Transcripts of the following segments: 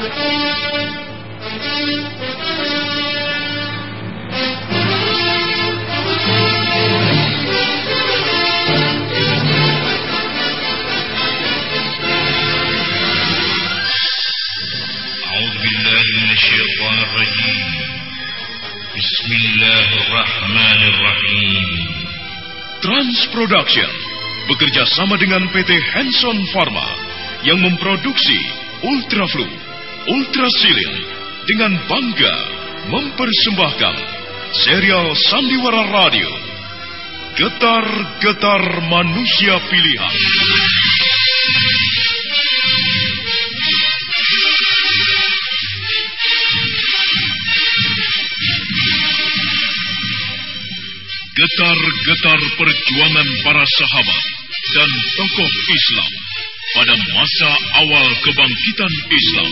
Bismillahirrahmanirrahim. Trans Production bekerja sama dengan PT Hanson Pharma yang memproduksi Ultraflu, Ultrasilin dengan bangga mempersembahkan serial Sandiwara Radio Getar-Getar Manusia Pilihan. Getar-getar perjuangan para sahabat dan tokoh Islam pada masa awal kebangkitan Islam.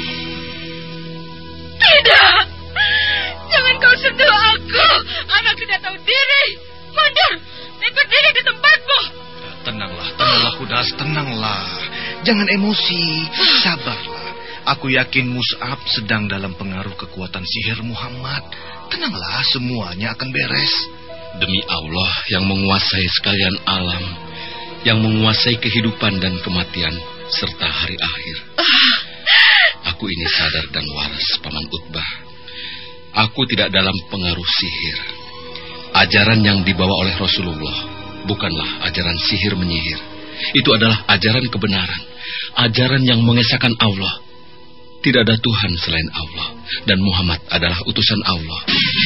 Tidak! Jangan kau sentuh aku! Anak tidak tahu diri! Mundur! Berdiri di tempatmu! Tenanglah Kudas, tenanglah. Jangan emosi, sabarlah. Aku yakin Mus'ab sedang dalam pengaruh kekuatan sihir Muhammad. Tenanglah, semuanya akan beres. Demi Allah yang menguasai sekalian alam, yang menguasai kehidupan dan kematian, serta hari akhir. Aku ini sadar dan waras, Paman Utbah. Aku tidak dalam pengaruh sihir. Ajaran yang dibawa oleh Rasulullah bukanlah ajaran sihir menyihir. Itu adalah ajaran kebenaran, ajaran yang mengesahkan Allah. Tidak ada Tuhan selain Allah, dan Muhammad adalah utusan Allah.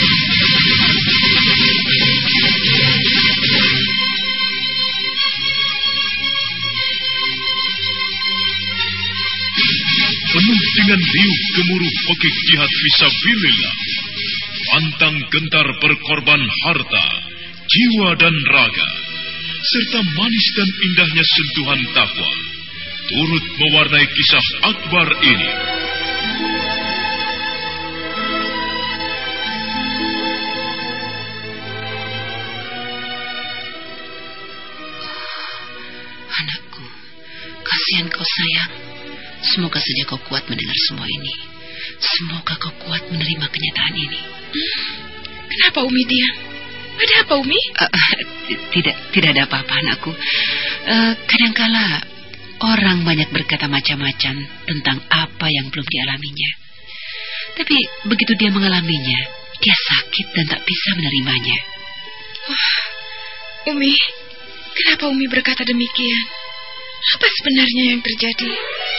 Penuh dengan riuh gemuruh pekik jihad fisabilillah, pantang gentar berkorban harta, jiwa dan raga, serta manis dan indahnya sentuhan takwa, turut mewarnai kisah akbar ini. Anakku, kasihan kau sayang. Semoga saja kau kuat mendengar semua ini. Semoga kau kuat menerima kenyataan ini. Kenapa Umi diam? Ada apa Umi? Tidak ada apa-apa anakku. Kadangkala orang banyak berkata macam-macam tentang apa yang belum dialaminya. Tapi begitu dia mengalaminya, dia sakit dan tak bisa menerimanya. Umi, kenapa Umi berkata demikian? Apa sebenarnya yang terjadi?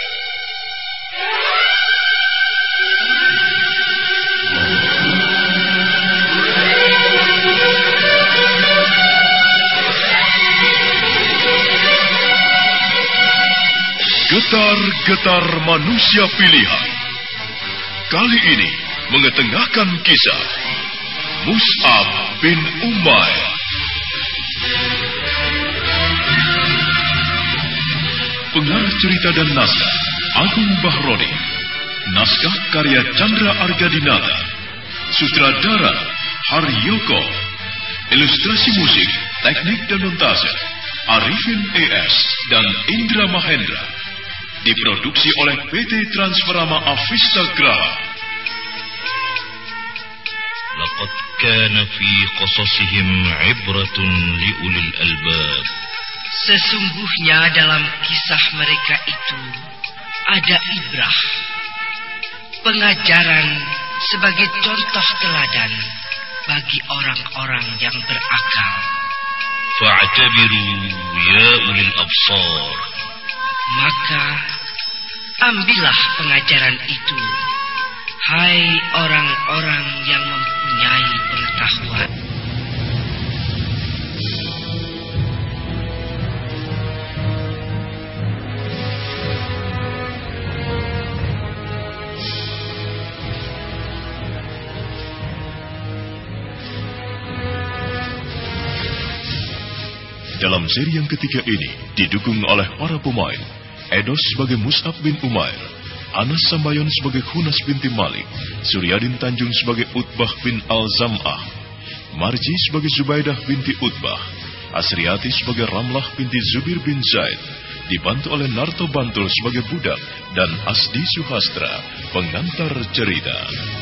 Getar-getar manusia pilihan. Kali ini mengetengahkan kisah Mus'ab bin Umair. Pengarah cerita dan naskah Agung Bahroni. Naskah karya Chandra Argadinata. Sutradara Haryoko. Ilustrasi musik, teknik dan montase Arifin ES dan Indra Mahendra. Diproduksi oleh PT Transferama Avista Graha. Laqad kana fi qasasihim 'ibratun liulil albab. Sesungguhnya dalam kisah mereka itu ada ibrah, pengajaran sebagai contoh teladan bagi orang-orang yang berakal. Fa'tabiru ya ulil absar. Maka ambillah pengajaran itu, hai orang-orang yang mempunyai pengetahuan. Dalam seri yang ketiga ini didukung oleh para pemain Edos sebagai Mus'ab bin Umair, Anas Sambayon sebagai Hunas binti Malik, Suryadin Tanjung sebagai Utbah bin Al-Zam'ah, Marji sebagai Zubaidah binti Utbah, Asriati sebagai Ramlah binti Zubir bin Zaid, dibantu oleh Narto Bantul sebagai budak dan Asdi Suhastra, pengantar cerita.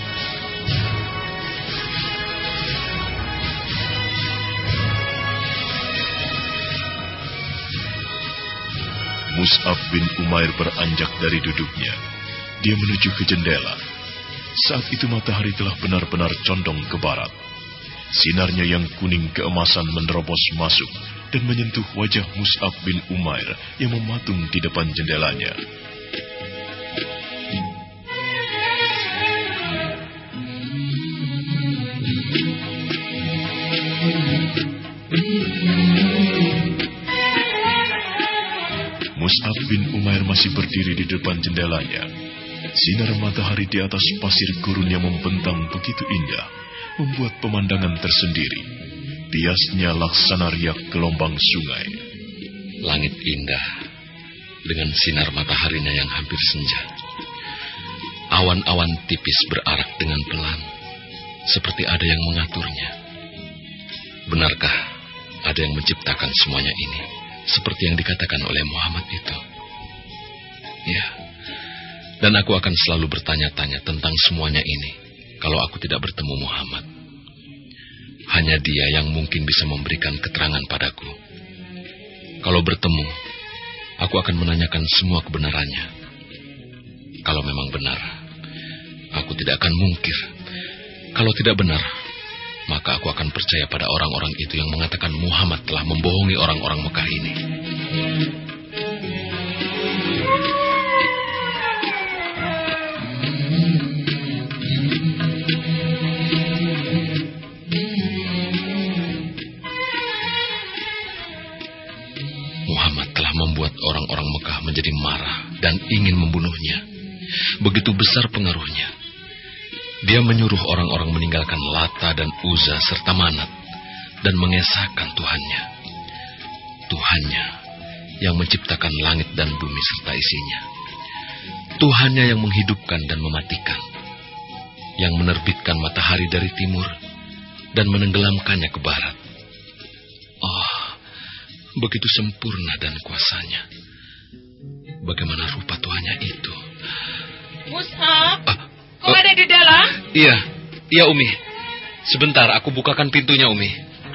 Mus'ab bin Umair beranjak dari duduknya. Dia menuju ke jendela. Saat itu matahari telah benar-benar condong ke barat. Sinarnya yang kuning keemasan menerobos masuk dan menyentuh wajah Mus'ab bin Umair yang mematung di depan jendelanya. Mus'ab bin Umair masih berdiri di depan jendelanya. Sinar matahari di atas pasir gurun yang membentang begitu indah, membuat pemandangan tersendiri. Biasnya laksana riak gelombang sungai. Langit indah, dengan sinar mataharinya yang hampir senja. Awan-awan tipis berarak dengan pelan, seperti ada yang mengaturnya. Benarkah ada yang menciptakan semuanya ini, seperti yang dikatakan oleh Muhammad itu? Ya, dan aku akan selalu bertanya-tanya tentang semuanya ini kalau aku tidak bertemu Muhammad. Hanya dia yang mungkin bisa memberikan keterangan padaku. Kalau bertemu, aku akan menanyakan semua kebenarannya. Kalau memang benar, aku tidak akan mungkir. Kalau tidak benar, maka aku akan percaya pada orang-orang itu yang mengatakan Muhammad telah membohongi orang-orang Mekah ini. Muhammad telah membuat orang-orang Mekah menjadi marah dan ingin membunuhnya. Begitu besar pengaruhnya. Dia menyuruh orang-orang meninggalkan Lata dan Uzza serta Manat dan mengesahkan Tuhannya. Tuhannya yang menciptakan langit dan bumi serta isinya. Tuhannya yang menghidupkan dan mematikan. Yang menerbitkan matahari dari timur dan menenggelamkannya ke barat. Oh, begitu sempurna dan kuasanya. Bagaimana rupa Tuhannya itu? Mus'ab, kau ada di dalam? Iya Umi. Sebentar, aku bukakan pintunya, Umi.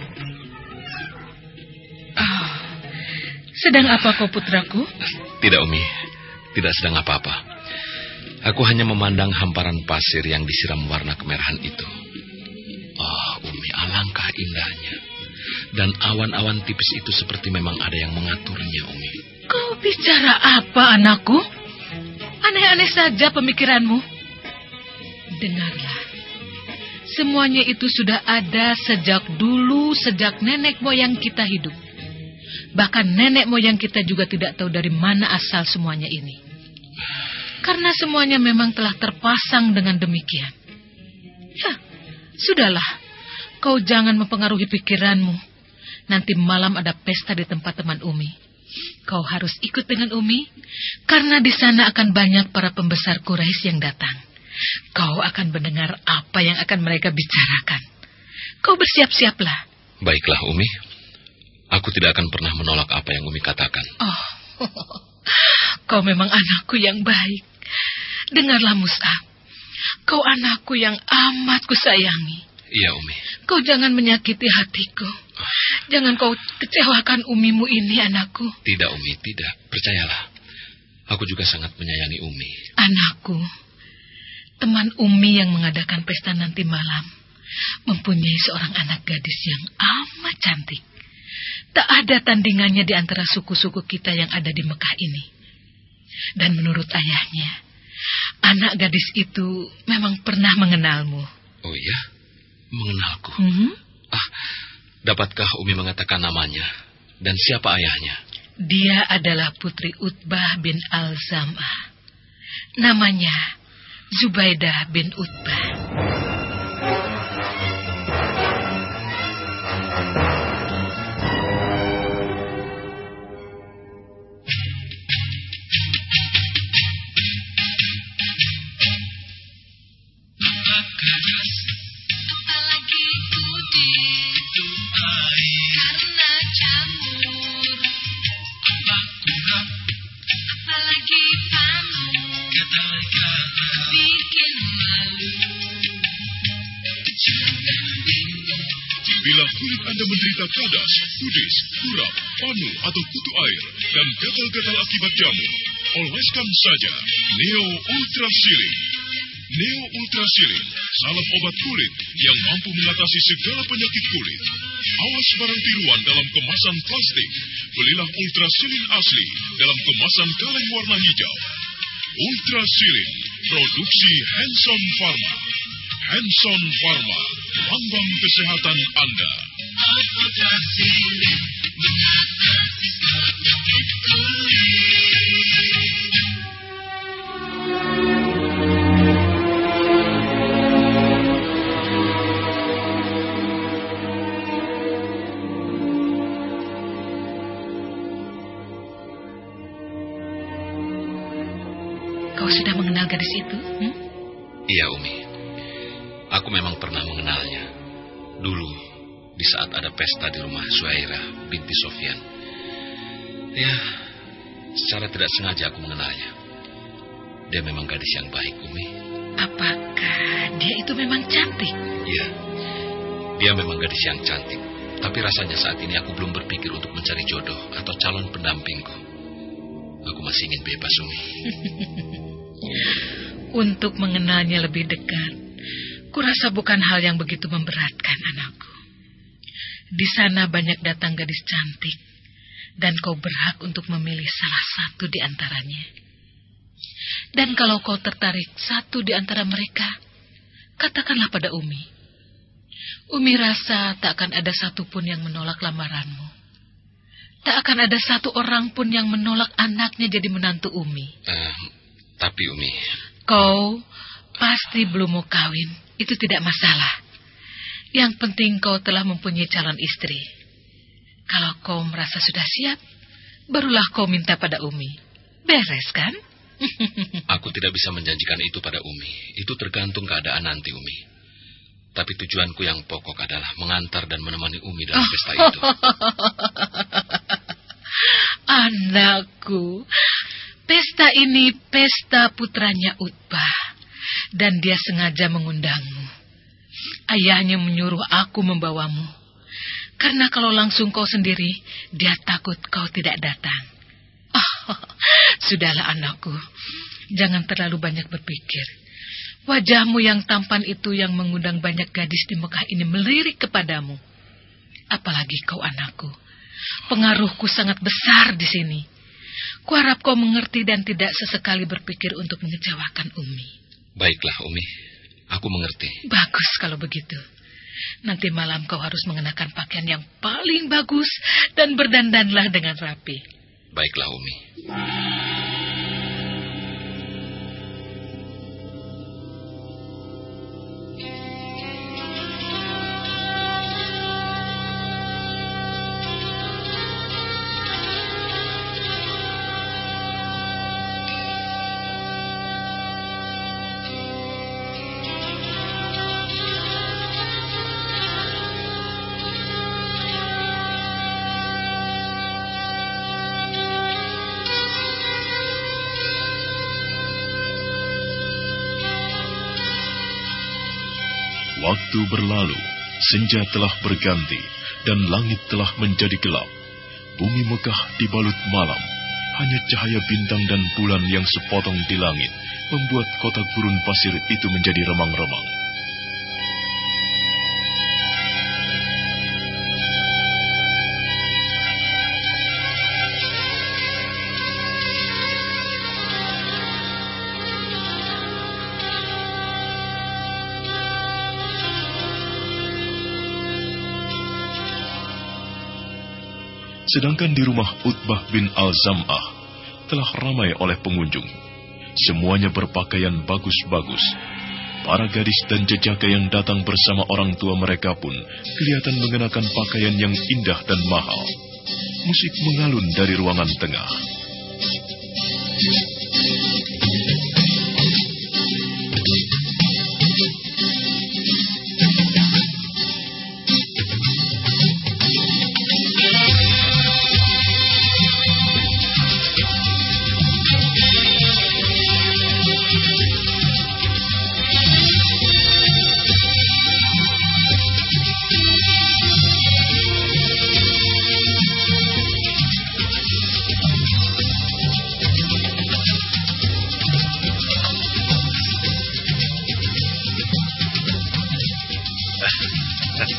Sedang apa kau, putraku? Tidak, Umi. Tidak sedang apa-apa. Aku hanya memandang hamparan pasir yang disiram warna kemerahan itu. Oh, Umi, alangkah indahnya. Dan awan-awan tipis itu seperti memang ada yang mengaturnya, Umi. Kau bicara apa, anakku? Aneh-aneh saja pemikiranmu. Dengarlah. Semuanya itu sudah ada sejak dulu, sejak nenek moyang kita hidup. Bahkan nenek moyang kita juga tidak tahu dari mana asal semuanya ini. Karena semuanya memang telah terpasang dengan demikian. Ya, sudahlah. Kau jangan mempengaruhi pikiranmu. Nanti malam ada pesta di tempat teman Umi. Kau harus ikut dengan Umi, karena di sana akan banyak para pembesar Quraisy yang datang. Kau akan mendengar apa yang akan mereka bicarakan. Kau bersiap-siaplah. Baiklah, Umi. Aku tidak akan pernah menolak apa yang Umi katakan. Oh, kau memang anakku yang baik. Dengarlah, Mus'ab. Kau anakku yang amat kusayangi. Iya, Umi. Kau jangan menyakiti hatiku. Jangan kau kecewakan Umimu ini, anakku. Tidak, Umi, tidak. Percayalah. Aku juga sangat menyayangi Umi. Anakku, teman Umi yang mengadakan pesta nanti malam mempunyai seorang anak gadis yang amat cantik. Tak ada tandingannya di antara suku-suku kita yang ada di Mekah ini. Dan menurut ayahnya, anak gadis itu memang pernah mengenalmu. Oh iya? Mengenalku? Dapatkah Umi mengatakan namanya? Dan siapa ayahnya? Dia adalah putri Utbah bin Al-Zam'ah. Namanya Zubaidah bin Utbah. Apalagi putih karena jamur. Bila kulit Anda menderita kadas, kudis, kurap, panu atau kutu air, dan gatal-gatal akibat jamur, oleskan saja Neo Ultra Silin. Neo Ultra Silin, salep obat kulit yang mampu mengatasi segala penyakit kulit. Awas barang tiruan dalam kemasan plastik. Belilah Ultra Silin asli dalam kemasan kaleng warna hijau. Ultra Silin, produksi Hanson Pharma. Hanson Pharma, lambang kesehatan Anda. Ultra Silin, mengatasi penyakit kulit. Kau sudah mengenal gadis itu? Iya, Umi. Aku memang pernah mengenalnya. Dulu, di saat ada pesta di rumah Suhaira binti Sofyan. Ya, secara tidak sengaja aku mengenalnya. Dia memang gadis yang baik, Umi. Apakah dia itu memang cantik? Iya, dia memang gadis yang cantik. Tapi rasanya saat ini aku belum berpikir untuk mencari jodoh atau calon pendampingku. Aku masih ingin bebas, Umi. Untuk mengenalnya lebih dekat, kurasa bukan hal yang begitu memberatkan, anakku. Di sana banyak datang gadis cantik, dan kau berhak untuk memilih salah satu di antaranya. Dan kalau kau tertarik satu di antara mereka, katakanlah pada Umi. Umi rasa tak akan ada satupun yang menolak lamaranmu. Tak akan ada satu orang pun yang menolak anaknya jadi menantu Umi. Tapi Umi... Kau pasti belum mau kawin, itu tidak masalah. Yang penting kau telah mempunyai calon istri. Kalau kau merasa sudah siap, barulah kau minta pada Umi. Beres kan? Aku tidak bisa menjanjikan itu pada Umi. Itu tergantung keadaan nanti, Umi. Tapi tujuanku yang pokok adalah mengantar dan menemani Umi dalam pesta itu. Anakku, pesta ini pesta putranya Utbah, dan dia sengaja mengundangmu. Ayahnya menyuruh aku membawamu, karena kalau langsung kau sendiri, dia takut kau tidak datang. Sudahlah anakku, jangan terlalu banyak berpikir. Wajahmu yang tampan itu yang mengundang banyak gadis di Mekah ini melirik kepadamu. Apalagi kau anakku, pengaruhku sangat besar di sini. Kuharap kau mengerti dan tidak sesekali berpikir untuk mengecewakan Umi. Baiklah, Umi. Aku mengerti. Bagus kalau begitu. Nanti malam kau harus mengenakan pakaian yang paling bagus dan berdandanlah dengan rapi. Baiklah, Umi. Waktu berlalu, senja telah berganti, dan langit telah menjadi gelap. Bumi Mekah dibalut malam. Hanya cahaya bintang dan bulan yang sepotong di langit membuat kota gurun pasir itu menjadi remang-remang. Sedangkan di rumah Utbah bin Al-Zam'ah telah ramai oleh pengunjung. Semuanya berpakaian bagus-bagus. Para gadis dan jejaka yang datang bersama orang tua mereka pun kelihatan mengenakan pakaian yang indah dan mahal. Musik mengalun dari ruangan tengah.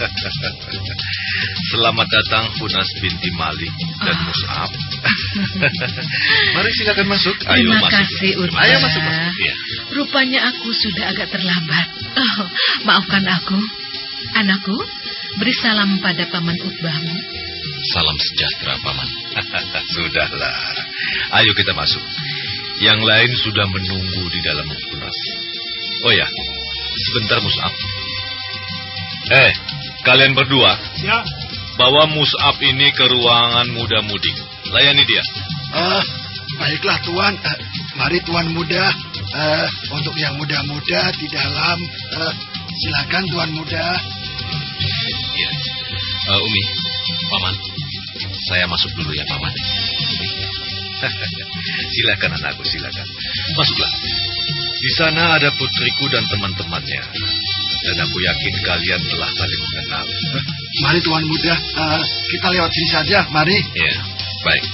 Selamat datang Hunas binti Malik dan Mus'ab. Mari silakan masuk. Ayo Terima masuk. kasih, Utbah. Ayo masuk. Ya. Rupanya aku sudah agak terlambat. Oh, maafkan aku. Anakku, beri salam pada Paman Utbahmu. Salam sejahtera, Paman. Sudahlah. Ayo kita masuk. Yang lain sudah menunggu di dalam Hunas. Oh ya, sebentar Mus'ab. Kalian berdua. Ya. Bawa Mus'ab ini ke ruangan muda-mudi. Layani dia. Baiklah Tuan. Mari Tuan Muda. Untuk yang muda-muda di dalam. Silakan Tuan Muda. Iya. Umi, Paman. Saya masuk dulu ya, Paman. Silakan anakku, silakan. Masuklah. Di sana ada putriku dan teman-temannya. Dan aku yakin kalian telah saling mengenal. Mari Tuan Muda. Kita lewat sini saja. Mari. Ya, baik.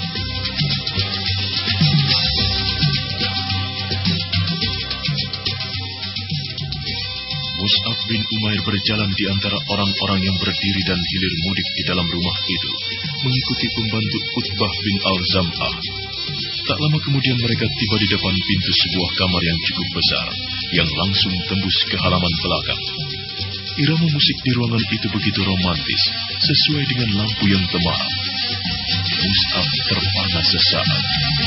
Mus'ab bin Umair berjalan di antara orang-orang yang berdiri dan hilir mudik di dalam rumah itu, mengikuti pembantu Utbah bin Al-Zam'ah. Tak lama kemudian mereka tiba di depan pintu sebuah kamar yang cukup besar, yang langsung tembus ke halaman belakang. Irama musik di ruangan itu begitu romantis, sesuai dengan lampu yang temaram. Mus'ab terpana sesaat.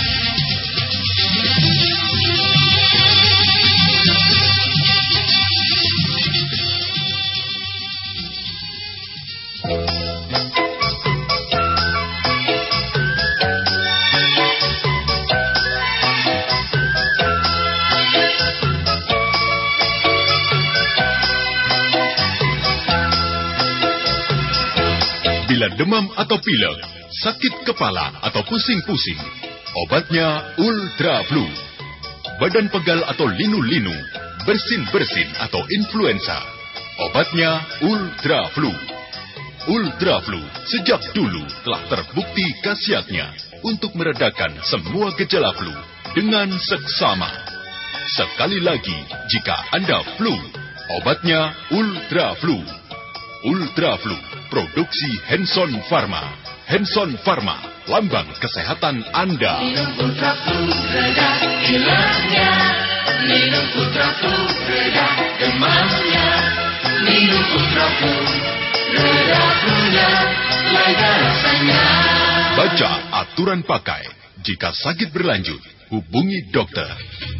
Bila demam atau pilek, sakit kepala atau pusing-pusing, obatnya Ultra Flu. Badan pegal atau linu-linu, bersin-bersin atau influenza, obatnya Ultra Flu. Ultra Flu sejak dulu telah terbukti khasiatnya untuk meredakan semua gejala flu dengan seksama. Sekali lagi, jika Anda flu, obatnya Ultra Flu. Ultra Flu, produksi Hanson Pharma. Hanson Pharma, lambang kesehatan Anda. Minum Ultra Flu, reda hilangnya. Minum Ultra Flu, reda demamnya. Minum Ultra Flu, reda flu-nya, lega rasanya. Baca aturan pakai. Jika sakit berlanjut, hubungi dokter.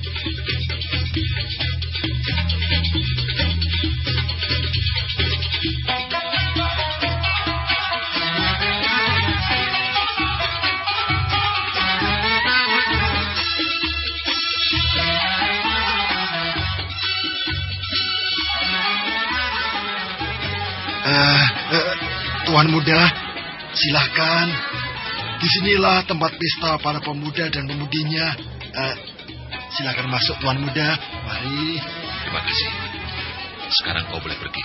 Tuan Muda, silahkan. Disinilah tempat pesta para pemuda dan pemudinya. Silakan masuk Tuan Muda. Mari. Terima kasih. Sekarang kau boleh pergi.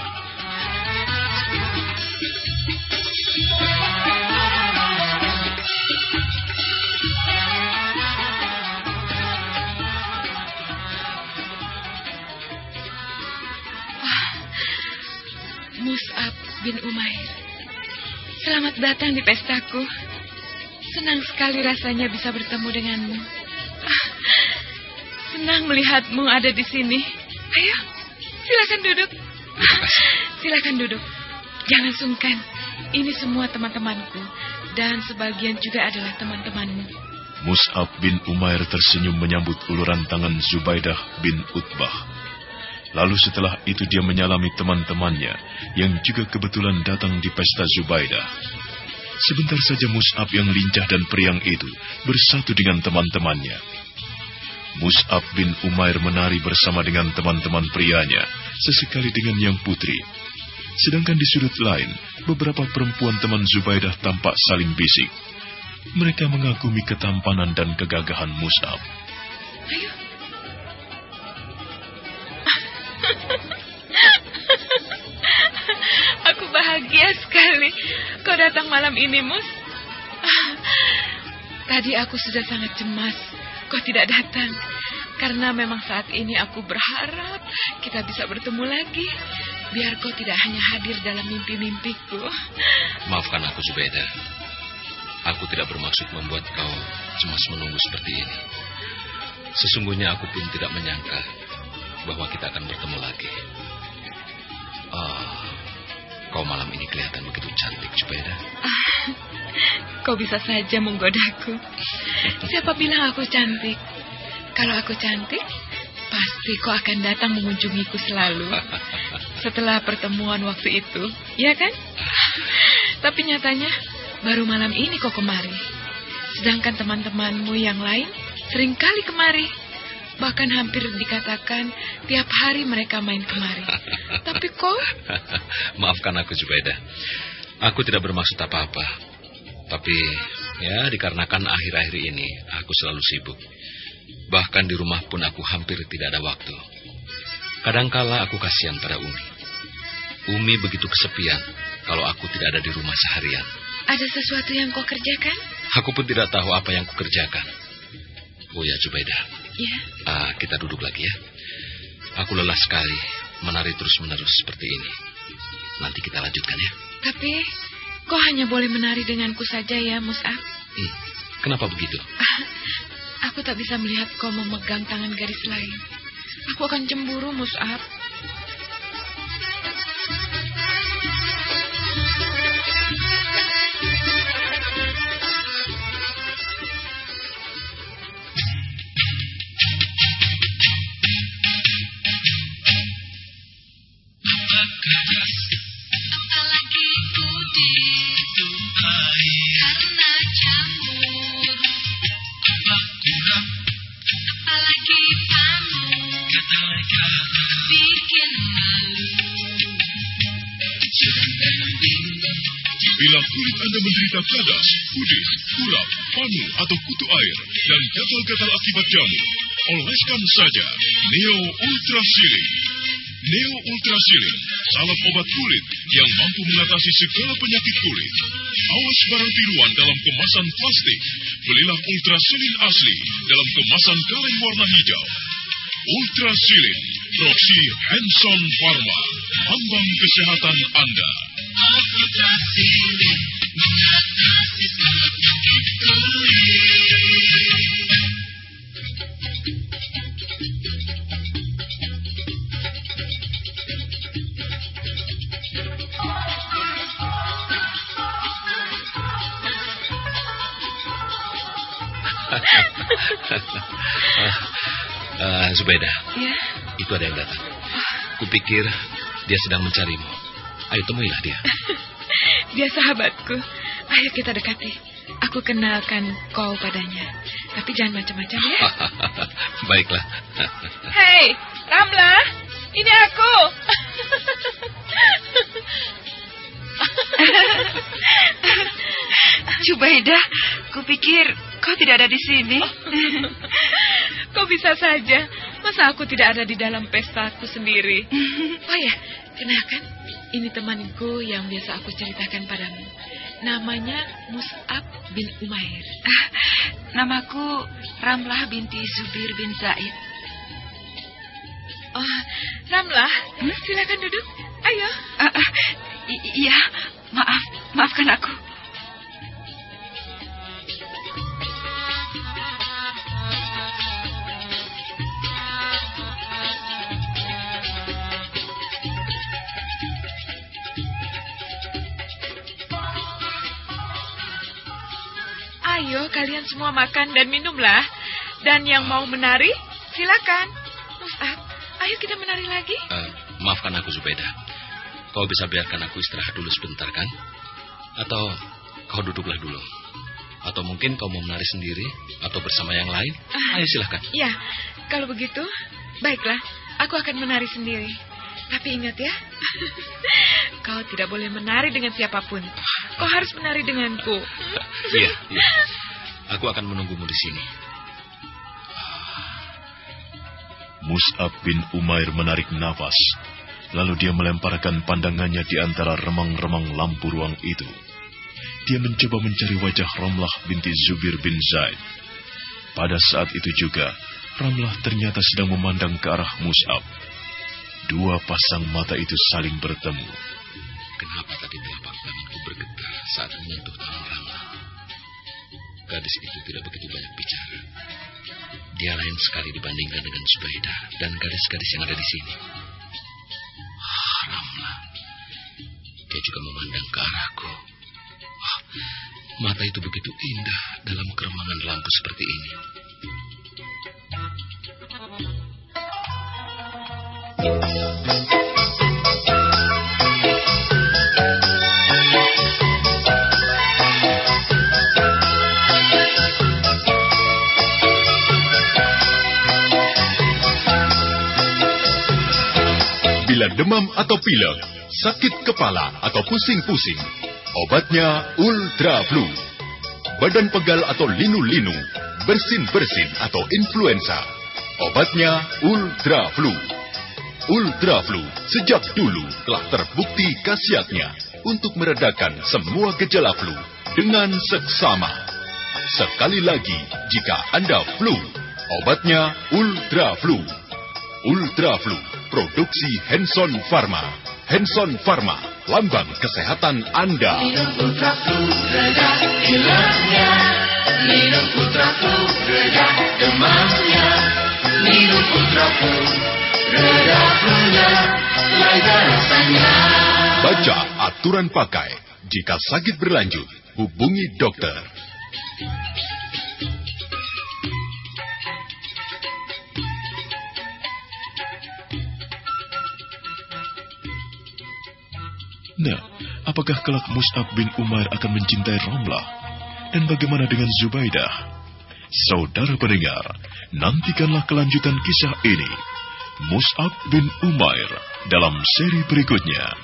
Mus'ab bin Umair, selamat datang di pestaku. Senang sekali rasanya bisa bertemu denganmu. Senang melihatmu ada di sini. Ayo, silakan duduk. Silakan duduk. Jangan sungkan. Ini semua teman-temanku dan sebagian juga adalah teman-temanmu. Mus'ab bin Umair tersenyum menyambut uluran tangan Zubaidah bin Utbah. Lalu setelah itu dia menyalami teman-temannya yang juga kebetulan datang di pesta Zubaidah. Sebentar saja Mus'ab yang lincah dan periang itu bersatu dengan teman-temannya. Mus'ab bin Umair menari bersama dengan teman-teman prianya, sesekali dengan yang putri. Sedangkan di sudut lain, beberapa perempuan teman Zubaidah tampak saling bisik. Mereka mengagumi ketampanan dan kegagahan Mus'ab. Ayo. Aku bahagia sekali kau datang malam ini, Mus. Tadi aku sudah sangat cemas kau tidak datang. Karena memang saat ini aku berharap kita bisa bertemu lagi. biar kau tidak hanya hadir dalam mimpi-mimpiku. Maafkan aku, Zubaidah. Aku tidak bermaksud membuat kau cemas menunggu seperti ini. Sesungguhnya aku pun tidak menyangka bahwa kita akan bertemu lagi. Kau malam ini kelihatan begitu cantik, Zubaidah. Kau bisa saja menggodaku. Siapa bilang aku cantik? Kalau aku cantik, pasti kau akan datang mengunjungiku selalu. Setelah pertemuan waktu itu, ya kan? Tapi nyatanya, baru malam ini kau kemari. Sedangkan teman-temanmu yang lain seringkali kemari. Bahkan hampir dikatakan tiap hari mereka main kemari. Tapi kau... Maafkan aku, Zubaidah. Aku tidak bermaksud apa-apa. Tapi ya dikarenakan akhir-akhir ini aku selalu sibuk. Bahkan di rumah pun aku hampir tidak ada waktu. Kadangkala aku kasihan pada Umi. Umi begitu kesepian kalau aku tidak ada di rumah seharian. Ada sesuatu yang kau kerjakan? Aku pun tidak tahu apa yang kukerjakan. Oh ya, Zubaidah. Ya. Kita duduk lagi ya. Aku lelah sekali menari terus-menerus seperti ini. Nanti kita lanjutkan ya. Tapi kau hanya boleh menari denganku saja ya, Mus'ab. Kenapa begitu? Aku tak bisa melihat kau memegang tangan gadis lain. Aku akan cemburu, Mus'ab. Bila kulit Anda menderita gadas, kudis, kurap, panu atau kutu air, dan gatal-gatal akibat jamur, oleskan saja Neo Ultra Sealing. Neo Ultra Sealing, salep obat kulit yang mampu mengatasi segala penyakit kulit. Awas barang tiruan dalam kemasan plastik. Belilah Ultra Sealing asli dalam kemasan kaleng warna hijau. Ultra Sealing, produksi Hanson Pharma, lambang kesehatan Anda. Ultra Sealing mengatasi segala penyakit kulit. Zubaidah, ya? Itu ada yang datang. Kupikir dia sedang mencarimu. Ayo temuilah dia. Dia sahabatku. Ayo kita dekati. Aku kenalkan kau padanya. Tapi jangan macam-macam ya. Baiklah. Hei, Ramla, ini aku. Zubaidah, kupikir kau tidak ada di sini. Kau bisa saja. Masa aku tidak ada di dalam pestaku sendiri? Oh ya, kenalkan. Ini temanku yang biasa aku ceritakan padamu. Namanya Mus'ab bin Umair. Namaku Ramlah binti Zubir bin Zaid. Oh, Ramlah, silakan duduk. Ayo. Iya, maafkan aku. Ayo kalian semua makan dan minumlah. Dan yang mau menari, silakan. Mus'ab, ayo kita menari lagi. Maafkan aku, Zubaidah. Kau bisa biarkan aku istirahat dulu sebentar, kan? Atau kau duduklah dulu. Atau mungkin kau mau menari sendiri atau bersama yang lain. Ayo silakan. Ya, kalau begitu, baiklah. Aku akan menari sendiri. Tapi ingat ya, kau tidak boleh menari dengan siapapun. Kau harus menari denganku. Iya. Aku akan menunggumu di sini. Mus'ab bin Umair menarik nafas. Lalu dia melemparkan pandangannya di antara remang-remang lampu ruang itu. Dia mencoba mencari wajah Ramlah binti Zubir bin Zaid. Pada saat itu juga, Ramlah ternyata sedang memandang ke arah Mus'ab. Dua pasang mata itu saling bertemu. Kenapa tadi telapak tanganku bergetar saat menyentuh tangan Rama? Gadis itu tidak begitu banyak bicara. Dia lain sekali dibandingkan dengan Zubaidah dan gadis-gadis yang ada di sini. Ramla. Dia juga memandang ke arahku. Mata itu begitu indah dalam keremangan lampu seperti ini. Bila demam atau pilek, sakit kepala atau pusing-pusing, obatnya Ultra Flu. Badan pegal atau linu-linu, bersin-bersin atau influenza, obatnya Ultra Flu. Ultra Flu sejak dulu telah terbukti khasiatnya untuk meredakan semua gejala flu dengan seksama. Sekali lagi, jika Anda flu, obatnya Ultra Flu. Ultra Flu, produksi Hanson Pharma. Hanson Pharma, lambang kesehatan Anda. Minum Ultra Flu, reda hilangnya. Minum Ultra Flu, reda demamnya. Minum Ultra Flu, reda flu-nya, lega rasanya. Baca aturan pakai. Jika sakit berlanjut, hubungi dokter. Nah, apakah kelak Mus'ab bin Umair akan mencintai Ramlah? Dan bagaimana dengan Zubaidah? Saudara pendengar, nantikanlah kelanjutan kisah ini. Mus'ab bin Umair dalam seri berikutnya.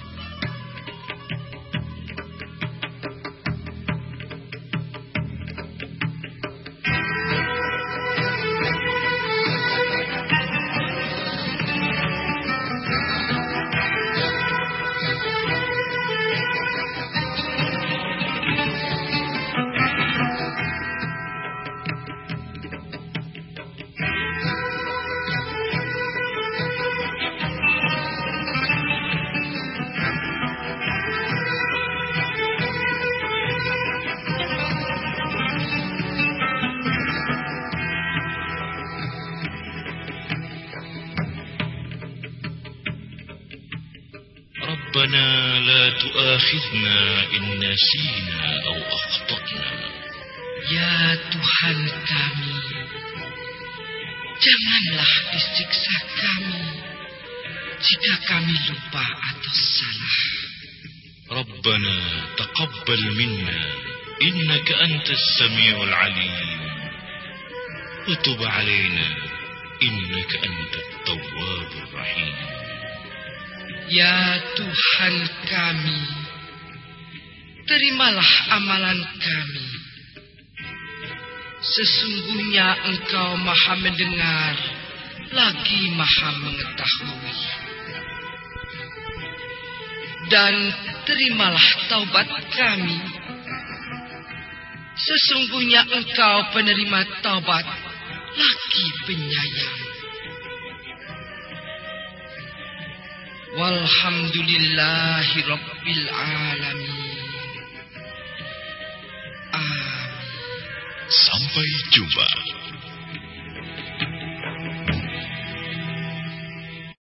ربنا لا تؤاخذنا إن نسينا أو أخطأنا. Ya Tuhan kami, janganlah disiksa kami jika kami lupa atau salah. ربنا تقبل منا إنك أنت السميع العليم وتب علينا إنك أنت التواب الرحيم. Ya Tuhan kami, terimalah amalan kami. Sesungguhnya Engkau Maha mendengar, lagi Maha mengetahui. Dan terimalah taubat kami. Sesungguhnya Engkau penerima taubat, lagi penyayang. Walhamdulillahi Rabbil Alamin. Sampai jumpa.